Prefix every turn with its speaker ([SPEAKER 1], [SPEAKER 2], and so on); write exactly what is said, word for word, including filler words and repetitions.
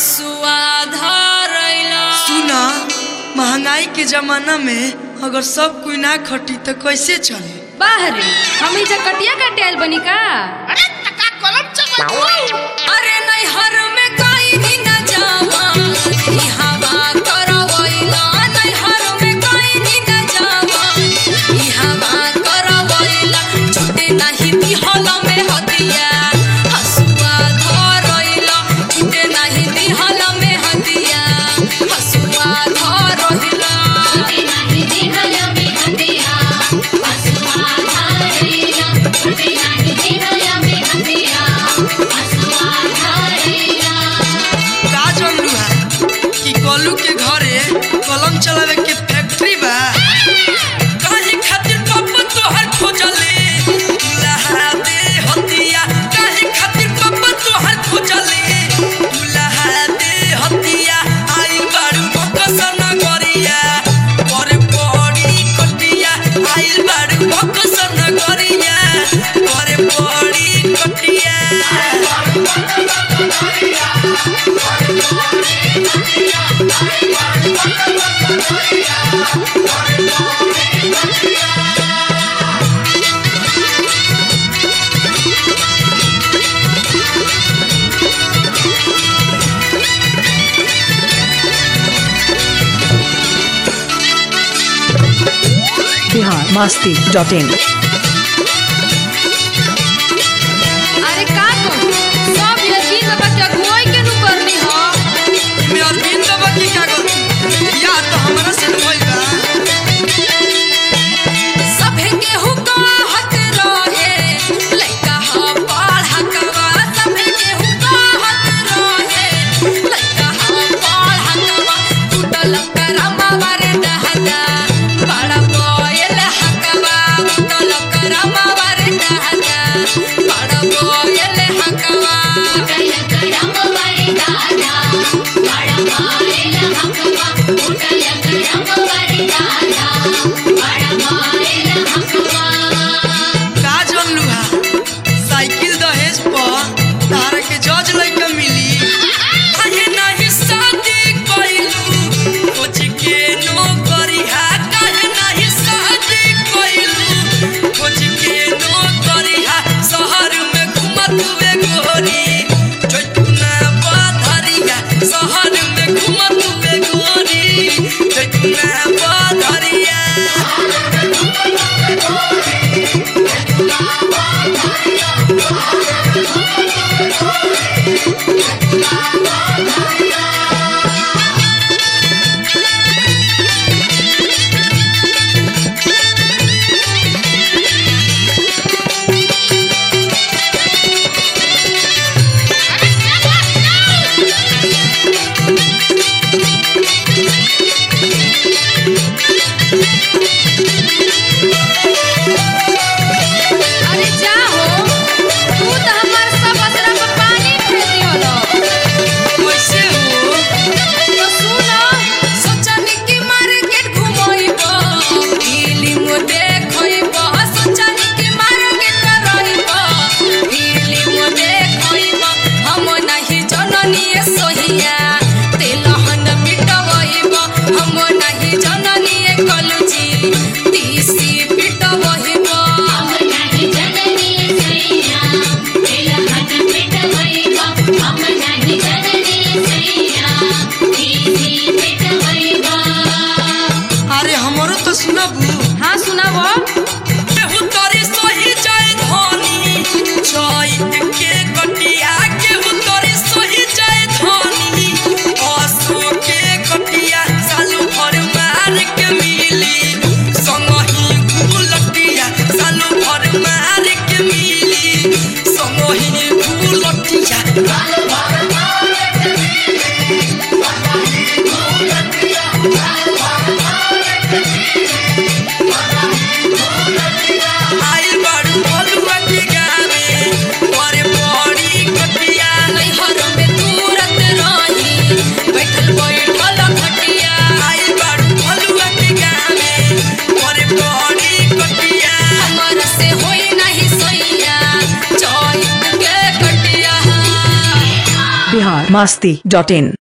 [SPEAKER 1] हसुआ धरैला।
[SPEAKER 2] सुना, महंगाई के जमाना में अगर सब कोई ना खटी तो कैसे चले?
[SPEAKER 1] बाहरे हम इजा कटिया काटे आइल बनी का?
[SPEAKER 3] अरे टका कलम चमक।
[SPEAKER 1] अरे नहीं हर में कोई भी ना जावा ई हवा करवैला। नहीं हर में कोई भी ना जावा ई हवा करवैला। छूटे नहीं दिहल में हदिया हसुआ धरैला। छूटे नहीं दिहल में हदिया हसुआ धरैला।
[SPEAKER 4] छूटे नहीं दिहल में हदिया हसुआ धरैला। छूटे नहीं दिहल में हदिया हसुआ धरैला।
[SPEAKER 2] का जानलू है कि गोलू के घरे कलम चलावे के फैक्ट्री बा? काहे खातिर पापा तोहर खोजले दुल्हा दे हतिया? काहे खातिर पापा तोहर खोजले दुल्हा दे हतिया? आई बारू बकसन गरिया पर पड़ी कटिया। आई बारू बकसन गरिया पर पड़ी कटिया।
[SPEAKER 5] Bihar Masti dot in.
[SPEAKER 1] अरे का कहूं सब यकीन बाबा के अगुवाई के नु करनी हो।
[SPEAKER 2] मैं अरविंद बाबा की क्या करूं? या तो हमारा से भइल बा।
[SPEAKER 1] सभे केहू कहत रहे लइका ह पढ़कवा। सभे केहू कहत रहे लइका ह पढ़कवा। टूटल करमवा रे दहदा बड़ा बोयल हकवा। टूटल करमवा रे दहदा बड़ा बोयल हकवा।
[SPEAKER 4] उठल करम वारे दादा बड़ा मारेल हकवा। उठल करम वारे दादा बड़ा मारेल हकवा।
[SPEAKER 2] का जानलू है साइकिल दहेज पर तारा के जज लइका मिली? काहे नाही शादी कइलू खोज के नौकरी? हा काहे नाही शादी कइलू खोज के नौकरी? हा शहर में घुमत वे गोरी जैतूना बाधरिया। शहर में घुमत वे गोरी जैतूना बाधरिया।
[SPEAKER 1] अरे जा हो तू तो हमार सब असरा पर पानी फेर दिहलो।
[SPEAKER 2] कैसे हो?
[SPEAKER 1] तो सुनो सोचनी कि मार्केट घुमइबो फिल्म देखइबो। सोचनी कि मार्केट करइबो फिल्म देखइबो। हम नहीं जननी सोहिया तेलहन मिटवइबो। हम नहीं जननी कलुची तीसी पिटवइबो।
[SPEAKER 4] हम नहीं जननी सैया तिलहन पिटवइबा। हम नहीं जननी सैया तीसी पिटवइबा।
[SPEAKER 2] अरे हमरो तो सुनबू।
[SPEAKER 1] हाँ सुनाबो।
[SPEAKER 2] केहू तोरी सही जाए धनी चैत के कटिया। केहू तोरी सही जाए धनी असो के कटिया। सालू भर मार के मिली संगही गुलटिया। सालू भर मार के मिली संगही गुलटिया। आइल बारू बलुआ के गावे पर पड़ी कटिया।
[SPEAKER 1] नैहर में तुरत रही बैठल बैठल खटिया।
[SPEAKER 2] आइल बारू बलुआ के गावे पर पड़ी कटिया।
[SPEAKER 1] हमरा से होई नहीं सैया चैत के कटिया।
[SPEAKER 5] बिहार मस्ती डॉट इन।